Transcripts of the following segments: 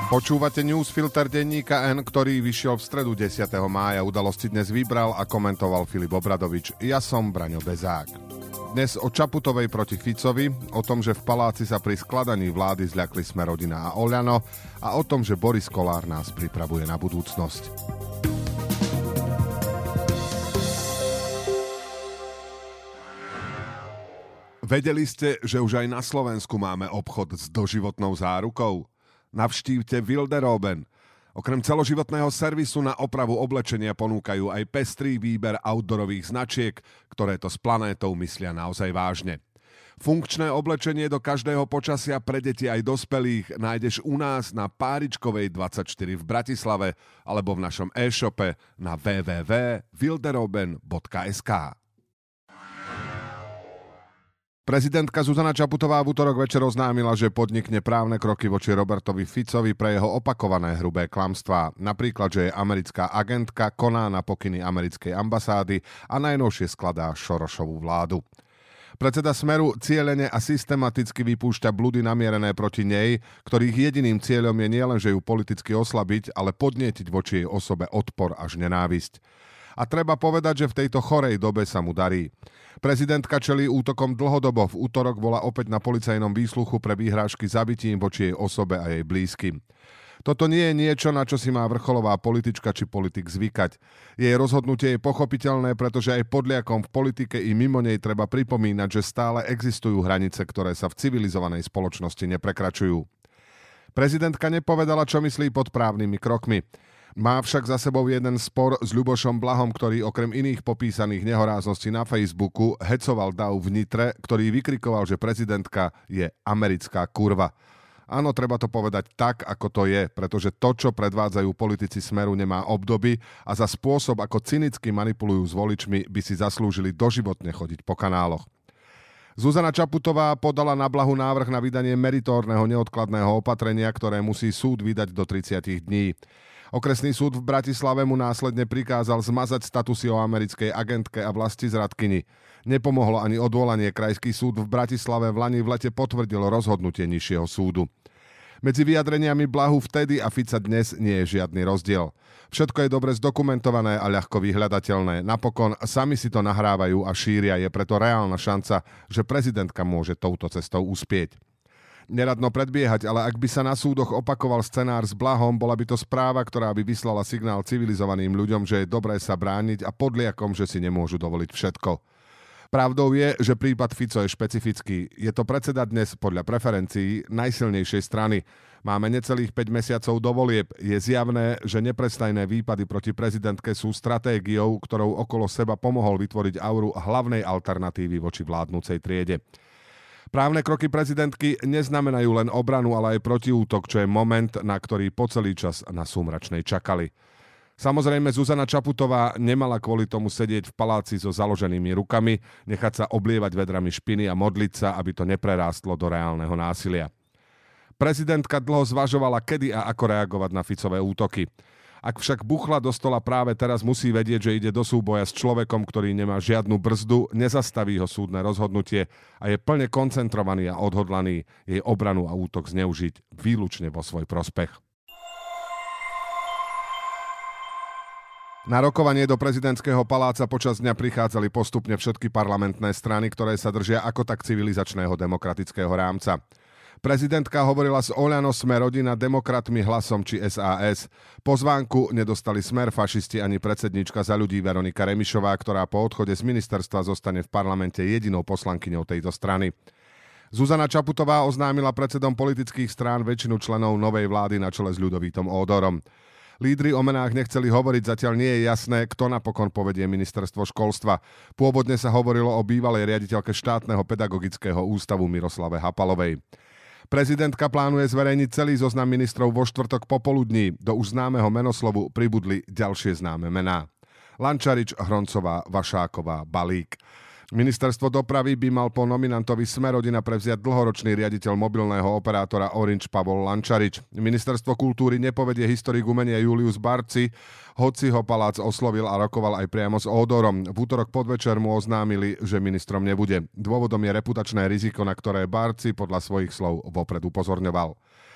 Počúvate newsfilter denníka N, ktorý vyšiel v stredu 10. mája. Udalosti dnes vybral a komentoval Filip Obradovič. Ja som Braňo Bezák. Dnes o Čaputovej proti Ficovi, o tom, že v paláci sa pri skladaní vlády zľakli Smer-rodina a Oľano a o tom, že Boris Kollár nás pripravuje na budúcnosť. Vedeli ste, že už aj na Slovensku máme obchod s doživotnou zárukou? Navštívte Wilderoben. Okrem celoživotného servisu na opravu oblečenia ponúkajú aj pestrý výber outdoorových značiek, ktoré to s planétou myslia naozaj vážne. Funkčné oblečenie do každého počasia pre deti aj dospelých nájdeš u nás na Páričkovej 24 v Bratislave alebo v našom e-shope na www.wilderoben.sk. Prezidentka Zuzana Čaputová v utorok večer oznámila, že podnikne právne kroky voči Robertovi Ficovi pre jeho opakované hrubé klamstvá. Napríklad, že je americká agentka, koná na pokyny americkej ambasády a najnovšie skladá Šorošovú vládu. Predseda Smeru cielene a systematicky vypúšťa bludy namierené proti nej, ktorých jediným cieľom je nielen, že ju politicky oslabiť, ale podnietiť voči jej osobe odpor až nenávisť. A treba povedať, že v tejto chorej dobe sa mu darí. Prezidentka čelí útokom dlhodobo. V útorok bola opäť na policajnom výsluchu pre výhrážky zabitím voči jej osobe a jej blízkym. Toto nie je niečo, na čo si má vrcholová politička či politik zvykať. Jej rozhodnutie je pochopiteľné, pretože aj podliakom v politike i mimo nej treba pripomínať, že stále existujú hranice, ktoré sa v civilizovanej spoločnosti neprekračujú. Prezidentka nepovedala, čo myslí pod právnymi krokmi. Má však za sebou jeden spor s Ľubošom Blahom, ktorý okrem iných popísaných nehorázností na Facebooku hecoval dav v Nitre, ktorý vykrikoval, že prezidentka je americká kurva. Áno, treba to povedať tak, ako to je, pretože to, čo predvádzajú politici Smeru, nemá obdoby a za spôsob, ako cynicky manipulujú s voličmi, by si zaslúžili doživotne chodiť po kanáloch. Zuzana Čaputová podala na Blahu návrh na vydanie meritórneho neodkladného opatrenia, ktoré musí súd vydať do 30 dní. Okresný súd v Bratislave mu následne prikázal zmazať statusy o americkej agentke a vlastizradkyni. Nepomohlo ani odvolanie. Krajský súd v Bratislave v lete potvrdil rozhodnutie nižšieho súdu. Medzi vyjadreniami Blahu vtedy a Fica dnes nie je žiadny rozdiel. Všetko je dobre zdokumentované a ľahko vyhľadateľné. Napokon sami si to nahrávajú a šíria. Je preto reálna šanca, že prezidentka môže touto cestou uspieť. Neradno predbiehať, ale ak by sa na súdoch opakoval scenár s Blahom, bola by to správa, ktorá by vyslala signál civilizovaným ľuďom, že je dobré sa brániť a podliakom, že si nemôžu dovoliť všetko. Pravdou je, že prípad Fico je špecifický. Je to predseda dnes podľa preferencií najsilnejšej strany. Máme necelých 5 mesiacov do volieb. Je zjavné, že neprestajné výpady proti prezidentke sú stratégiou, ktorou okolo seba pomohol vytvoriť auru hlavnej alternatívy voči vládnucej triede. Právne kroky prezidentky neznamenajú len obranu, ale aj protiútok, čo je moment, na ktorý po celý čas na Súmračnej čakali. Samozrejme, Zuzana Čaputová nemala kvôli tomu sedieť v paláci so založenými rukami, nechať sa oblievať vedrami špiny a modliť sa, aby to neprerástlo do reálneho násilia. Prezidentka dlho zvažovala, kedy a ako reagovať na Ficové útoky. Ak však buchla do stola práve teraz, musí vedieť, že ide do súboja s človekom, ktorý nemá žiadnu brzdu, nezastaví ho súdne rozhodnutie a je plne koncentrovaný a odhodlaný jej obranu a útok zneužiť výlučne vo svoj prospech. Na rokovanie do prezidentského paláca počas dňa prichádzali postupne všetky parlamentné strany, ktoré sa držia ako tak civilizačného demokratického rámca. Prezidentka hovorila s Oľano, Smer-rodina, Demokratmi, Hlasom či SAS. Pozvánku nedostali Smer, fašisti ani predsedníčka Za ľudí Veronika Remišová, ktorá po odchode z ministerstva zostane v parlamente jedinou poslankyňou tejto strany. Zuzana Čaputová oznámila predsedom politických strán väčšinu členov novej vlády na čele s Ľudovítom Ódorom. Lídri o menách nechceli hovoriť, zatiaľ nie je jasné, kto napokon povedie ministerstvo školstva. Pôvodne sa hovorilo o bývalej riaditeľke štátneho pedagogického ústavu Miroslave Hapalovej. Prezidentka plánuje zverejniť celý zoznam ministrov vo štvrtok popoludní. Do už známeho menoslovu pribudli ďalšie známe mená. Lančarič, Hroncová, Vašáková, Balík. Ministerstvo dopravy by mal po nominantovi Smer-rodina prevziať dlhoročný riaditeľ mobilného operátora Orange Pavol Lančarič. Ministerstvo kultúry nepovedie historik umenia Julius Barci, hoci ho palác oslovil a rokoval aj priamo s Ódorom. V útorok podvečer mu oznámili, že ministrom nebude. Dôvodom je reputačné riziko, na ktoré Barci podľa svojich slov vopred upozorňoval.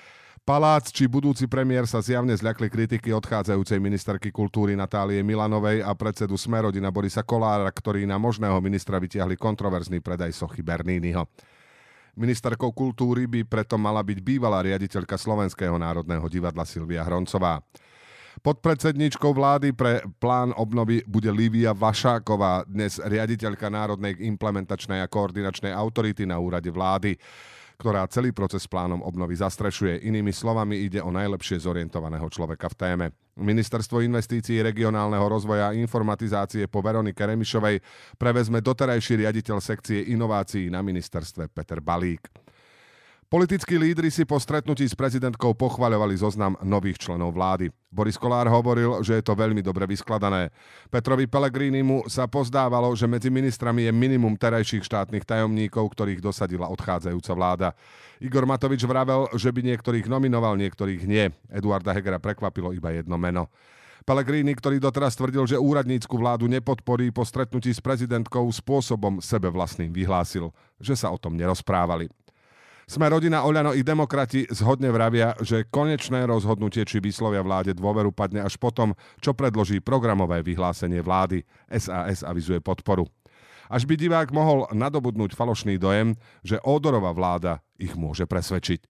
Palác či budúci premiér sa zjavne zľakli kritiky odchádzajúcej ministerky kultúry Natálie Milanovej a predsedu Smerodina Borisa Kollára, ktorí na možného ministra vytiahli kontroverzný predaj sochy Berniniho. Ministerkou kultúry by preto mala byť bývalá riaditeľka Slovenského národného divadla Silvia Hroncová. Podpredsedníčkou vlády pre plán obnovy bude Lívia Vašáková, dnes riaditeľka Národnej implementačnej a koordinačnej autority na úrade vlády, ktorá celý proces plánom obnovy zastrešuje. Inými slovami ide o najlepšie zorientovaného človeka v téme. Ministerstvo investícií, regionálneho rozvoja a informatizácie po Veronike Remišovej prevezme doterajší riaditeľ sekcie inovácií na ministerstve Peter Balík. Politickí lídri si po stretnutí s prezidentkou pochvaľovali zoznam nových členov vlády. Boris Kollár hovoril, že je to veľmi dobre vyskladané. Petrovi Pellegrinimu sa pozdávalo, že medzi ministrami je minimum terajších štátnych tajomníkov, ktorých dosadila odchádzajúca vláda. Igor Matovič vravel, že by niektorých nominoval, niektorých nie. Eduarda Hegera prekvapilo iba jedno meno. Pellegrini, ktorý doteraz tvrdil, že úradnícku vládu nepodporí, po stretnutí s prezidentkou spôsobom sebe vlastným vyhlásil, že sa o tom nerozprávali. Smer-rodina, Oľano i demokrati zhodne vravia, že konečné rozhodnutie, či vyslovia vláde dôveru, padne až potom, čo predloží programové vyhlásenie vlády. SAS avizuje podporu. Až by divák mohol nadobudnúť falošný dojem, že Ódorova vláda ich môže presvedčiť.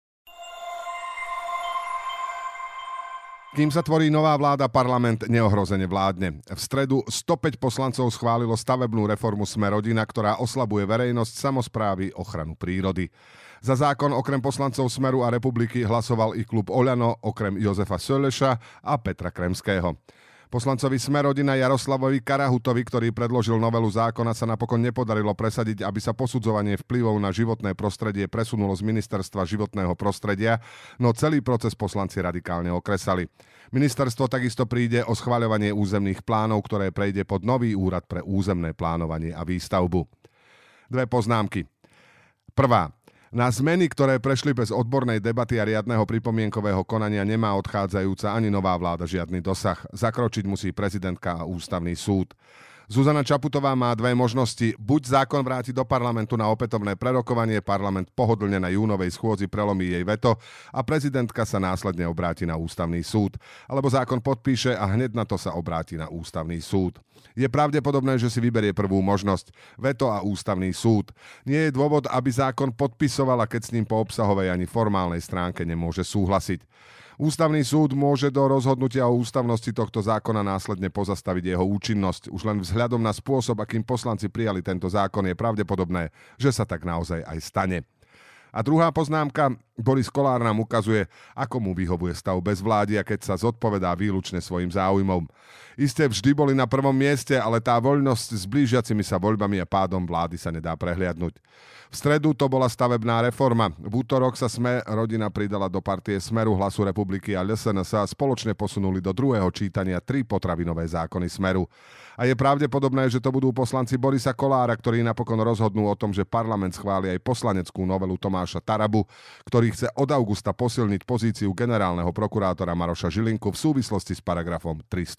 Kým sa tvorí nová vláda, parlament neohrozene vládne. V stredu 105 poslancov schválilo stavebnú reformu Smer-rodina, ktorá oslabuje verejnosť, samosprávy, ochranu prírody. Za zákon okrem poslancov Smeru a Republiky hlasoval i klub Oľano, okrem Jozefa Söleša a Petra Kremského. Poslancovi Smer-rodina Jaroslavovi Karahutovi, ktorý predložil novelu zákona, sa napokon nepodarilo presadiť, aby sa posudzovanie vplyvov na životné prostredie presunulo z Ministerstva životného prostredia, no celý proces poslanci radikálne okresali. Ministerstvo takisto príde o schvaľovanie územných plánov, ktoré prejde pod nový úrad pre územné plánovanie a výstavbu. Dve poznámky. Prvá. Na zmeny, ktoré prešli bez odbornej debaty a riadneho pripomienkového konania, nemá odchádzajúca ani nová vláda žiadny dosah. Zakročiť musí prezidentka a ústavný súd. Zuzana Čaputová má dve možnosti. Buď zákon vráti do parlamentu na opätovné prerokovanie, parlament pohodlne na júnovej schôdzi prelomí jej veto a prezidentka sa následne obráti na ústavný súd. Alebo zákon podpíše a hneď na to sa obráti na ústavný súd. Je pravdepodobné, že si vyberie prvú možnosť. Veto a ústavný súd. Nie je dôvod, aby zákon podpisovala, keď s ním po obsahovej ani formálnej stránke nemôže súhlasiť. Ústavný súd môže do rozhodnutia o ústavnosti tohto zákona následne pozastaviť jeho účinnosť. Už len vzhľadom na spôsob, akým poslanci prijali tento zákon, je pravdepodobné, že sa tak naozaj aj stane. A druhá poznámka, Boris Kollár nám ukazuje, ako mu vyhovuje stav bezvládia, keď sa zodpovedá výlučne svojim záujmom. Isté vždy boli na prvom mieste, ale tá voľnosť s blížiacimi sa voľbami a pádom vlády sa nedá prehliadnuť. V stredu to bola stavebná reforma. V útorok sa Smer-rodina pridala do partie Smeru, Hlasu republiky a LSNS a spoločne posunuli do druhého čítania 3 potravinové zákony Smeru. A je pravdepodobné, že to budú poslanci Borisa Kollára, ktorí napokon rozhodnú o tom, že parlament schváli aj poslaneckú novelu Tomáša Tarabu, ktorý chce od augusta posilniť pozíciu generálneho prokurátora Maroša Žilinku v súvislosti s paragrafom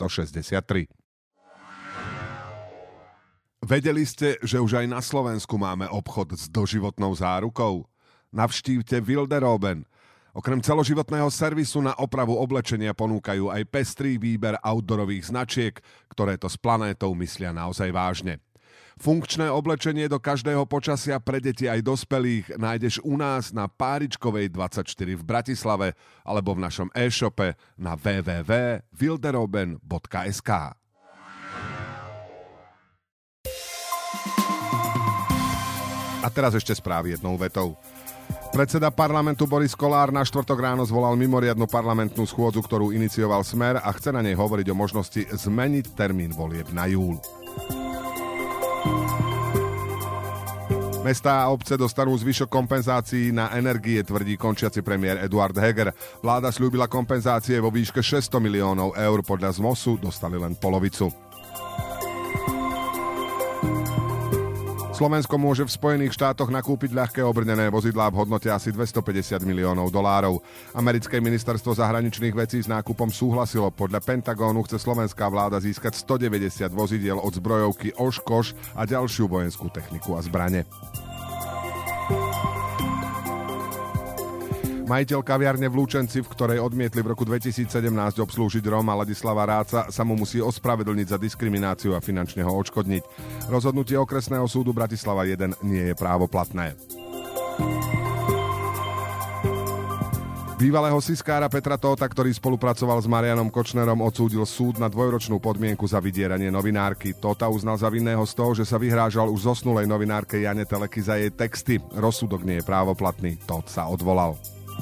363. Vedeli ste, že už aj na Slovensku máme obchod s doživotnou zárukou? Navštívte Wilderoben. Okrem celoživotného servisu na opravu oblečenia ponúkajú aj pestrý výber outdoorových značiek, ktoré to s planétou myslia naozaj vážne. Funkčné oblečenie do každého počasia pre deti aj dospelých nájdeš u nás na Páričkovej 24 v Bratislave alebo v našom e-shope na www.wilderoben.sk. A teraz ešte správy jednou vetou. Predseda parlamentu Boris Kollár na štvrtok ráno zvolal mimoriadnu parlamentnú schôdzu, ktorú inicioval Smer a chce na nej hovoriť o možnosti zmeniť termín volieb na júl. Mestá a obce dostanú zvyšok kompenzácií na energie, tvrdí končiaci premiér Eduard Heger. Vláda sľúbila kompenzácie vo výške 600 miliónov eur, podľa ZMOSu dostali len polovicu. Slovensko môže v Spojených štátoch nakúpiť ľahké obrnené vozidlá v hodnote asi $250 miliónov. Americké ministerstvo zahraničných vecí s nákupom súhlasilo. Podľa Pentagónu chce slovenská vláda získať 190 vozidiel od zbrojovky Oshkosh a ďalšiu vojenskú techniku a zbrane. Majiteľ kaviarne v Lučenci, v ktorej odmietli v roku 2017 obslúžiť Róma Ladislava Ráca, sa mu musí ospravedlniť za diskrimináciu a finančne ho odškodniť. Rozhodnutie okresného súdu Bratislava 1 nie je právoplatné. Bývalého siskára Petra Tóta, ktorý spolupracoval s Marianom Kočnerom, odsúdil súd na 2-ročnú podmienku za vydieranie novinárky. Tóta uznal za vinného z toho, že sa vyhrážal už zosnulej novinárke Jane Teleky za jej texty. Rozsudok nie je právoplatný. Tóth sa odvolal.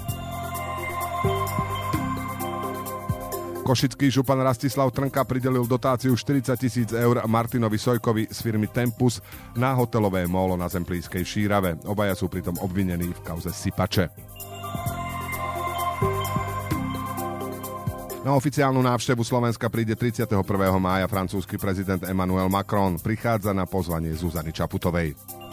Košický župan Rastislav Trnka pridelil dotáciu 40 000 eur Martinovi Sojkovi z firmy Tempus na hotelové mólo na Zemplínskej Šírave. Obaja sú pritom obvinení v kauze sypače. Na oficiálnu návštevu Slovenska príde 31. mája francúzsky prezident Emmanuel Macron. Prichádza na pozvanie Zuzany Čaputovej.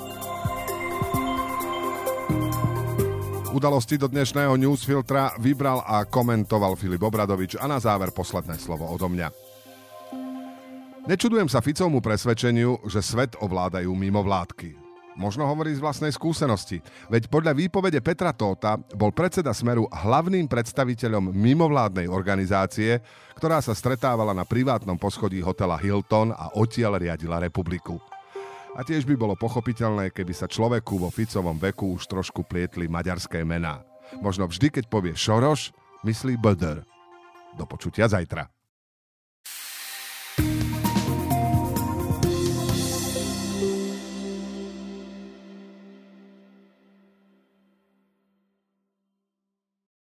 Udalosti do dnešného newsfiltra vybral a komentoval Filip Obradovič a na záver posledné slovo odo mňa. Nečudujem sa Ficovmu presvedčeniu, že svet ovládajú mimovládky. Možno hovorí z vlastnej skúsenosti, veď podľa výpovede Petra Tóta bol predseda Smeru hlavným predstaviteľom mimovládnej organizácie, ktorá sa stretávala na privátnom poschodí hotela Hilton a odtiaľ riadila republiku. A tiež by bolo pochopiteľné, keby sa človeku vo Ficovom veku už trošku plietli maďarské mená. Možno vždy, keď povie Šoroš, myslí Böder. Do počutia zajtra.